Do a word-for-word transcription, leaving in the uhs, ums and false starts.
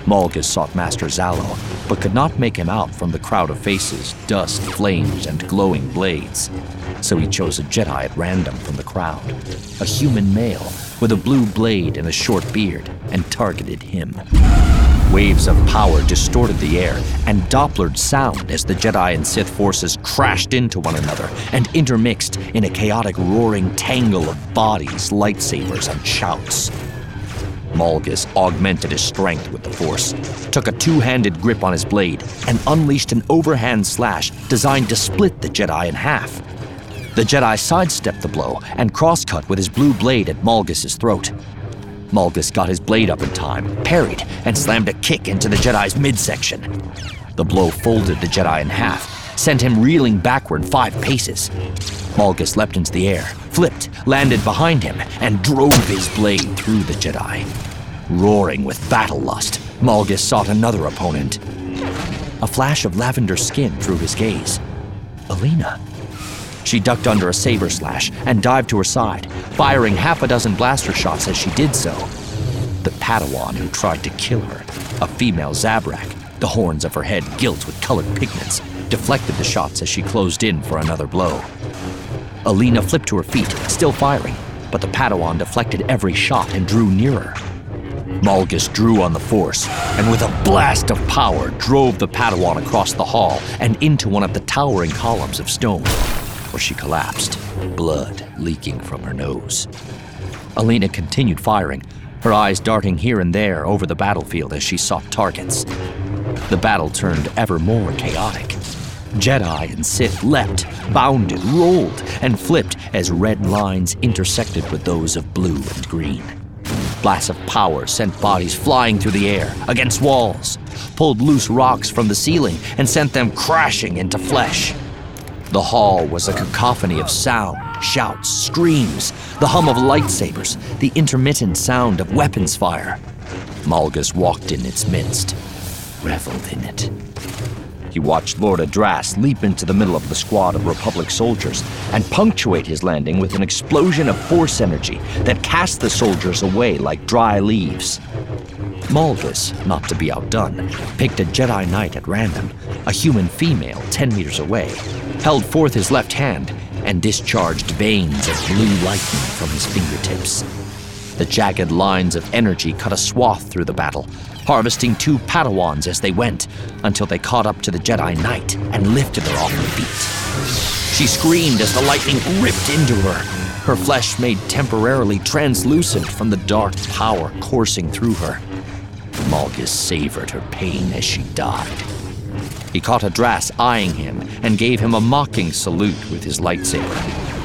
Malgus sought Master Zalo, but could not make him out from the crowd of faces, dust, flames, and glowing blades. So he chose a Jedi at random from the crowd, a human male with a blue blade and a short beard, and targeted him. Waves of power distorted the air and Dopplered sound as the Jedi and Sith forces crashed into one another and intermixed in a chaotic roaring tangle of bodies, lightsabers, and shouts. Malgus augmented his strength with the Force, took a two-handed grip on his blade, and unleashed an overhand slash designed to split the Jedi in half. The Jedi sidestepped the blow and cross-cut with his blue blade at Malgus's throat. Malgus got his blade up in time, parried, and slammed a kick into the Jedi's midsection. The blow folded the Jedi in half, sent him reeling backward five paces. Malgus leapt into the air, flipped, landed behind him, and drove his blade through the Jedi. Roaring with battle lust, Malgus sought another opponent. A flash of lavender skin drew his gaze. Alina. She ducked under a saber slash and dived to her side, firing half a dozen blaster shots as she did so. The Padawan who tried to kill her, a female Zabrak, the horns of her head gilt with colored pigments, deflected the shots as she closed in for another blow. Alina flipped to her feet, still firing, but the Padawan deflected every shot and drew nearer. Malgus drew on the Force, and with a blast of power drove the Padawan across the hall and into one of the towering columns of stone, where she collapsed, blood leaking from her nose. Alina continued firing, her eyes darting here and there over the battlefield as she sought targets. The battle turned ever more chaotic. Jedi and Sith leapt, bounded, rolled, and flipped as red lines intersected with those of blue and green. Blasts of power sent bodies flying through the air, against walls, pulled loose rocks from the ceiling, and sent them crashing into flesh. The hall was a cacophony of sound, shouts, screams, the hum of lightsabers, the intermittent sound of weapons fire. Malgus walked in its midst, reveled in it. He watched Lord Adras leap into the middle of the squad of Republic soldiers and punctuate his landing with an explosion of Force energy that cast the soldiers away like dry leaves. Malgus, not to be outdone, picked a Jedi Knight at random, a human female ten meters away, held forth his left hand, and discharged veins of blue lightning from his fingertips. The jagged lines of energy cut a swath through the battle, harvesting two Padawans as they went, until they caught up to the Jedi Knight and lifted her off her feet. She screamed as the lightning ripped into her, her flesh made temporarily translucent from the dark power coursing through her. Malgus savored her pain as she died. He caught Adras eyeing him and gave him a mocking salute with his lightsaber.